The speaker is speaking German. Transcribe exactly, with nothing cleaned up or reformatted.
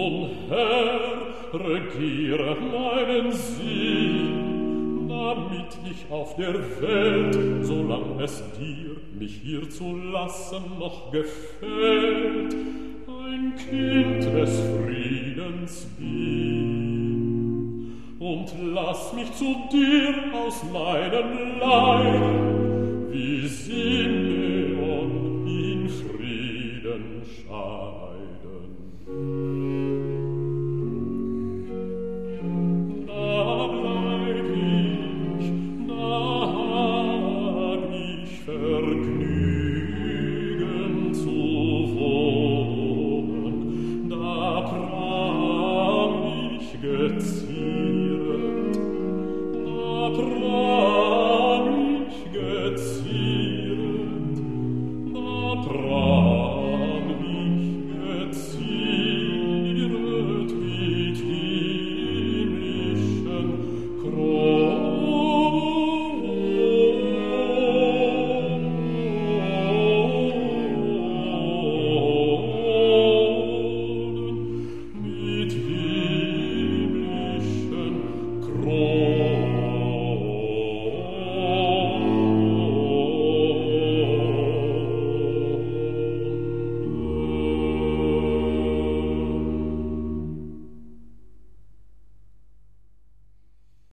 Nun, Herr, regiere meinen Sinn, damit ich auf der Welt, solang es dir, mich hier zu lassen, noch gefällt, ein Kind des Friedens bin. Und lass mich zu dir aus meinem Leib, wie Simeon in Frieden scheiden.